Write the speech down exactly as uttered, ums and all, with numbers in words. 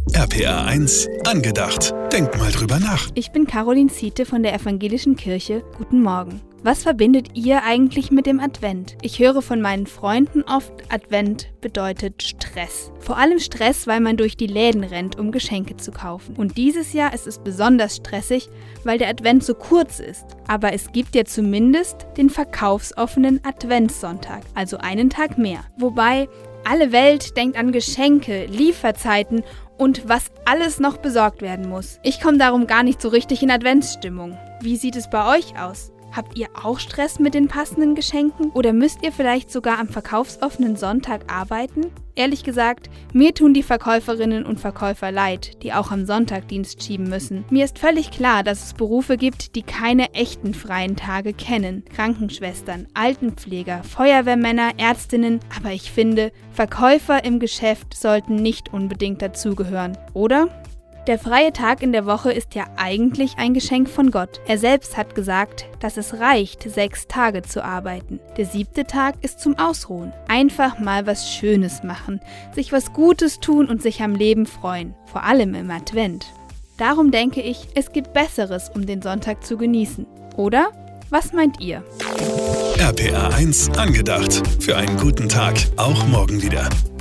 R P R eins angedacht. Denkt mal drüber nach. Ich bin Caroline Ziete von der Evangelischen Kirche. Guten Morgen. Was verbindet ihr eigentlich mit dem Advent? Ich höre von meinen Freunden oft, Advent bedeutet Stress. Vor allem Stress, weil man durch die Läden rennt, um Geschenke zu kaufen. Und dieses Jahr ist es besonders stressig, weil der Advent so kurz ist. Aber es gibt ja zumindest den verkaufsoffenen Adventssonntag, also einen Tag mehr. Wobei alle Welt denkt an Geschenke, Lieferzeiten und was alles noch besorgt werden muss. Ich komme darum gar nicht so richtig in Adventsstimmung. Wie sieht es bei euch aus? Habt ihr auch Stress mit den passenden Geschenken? Oder müsst ihr vielleicht sogar am verkaufsoffenen Sonntag arbeiten? Ehrlich gesagt, mir tun die Verkäuferinnen und Verkäufer leid, die auch am Sonntag Dienst schieben müssen. Mir ist völlig klar, dass es Berufe gibt, die keine echten freien Tage kennen. Krankenschwestern, Altenpfleger, Feuerwehrmänner, Ärztinnen. Aber ich finde, Verkäufer im Geschäft sollten nicht unbedingt dazugehören, oder? Der freie Tag in der Woche ist ja eigentlich ein Geschenk von Gott. Er selbst hat gesagt, dass es reicht, sechs Tage zu arbeiten. Der siebte Tag ist zum Ausruhen. Einfach mal was Schönes machen, sich was Gutes tun und sich am Leben freuen. Vor allem im Advent. Darum denke ich, es gibt Besseres, um den Sonntag zu genießen. Oder? Was meint ihr? R P R eins angedacht. Für einen guten Tag, auch morgen wieder.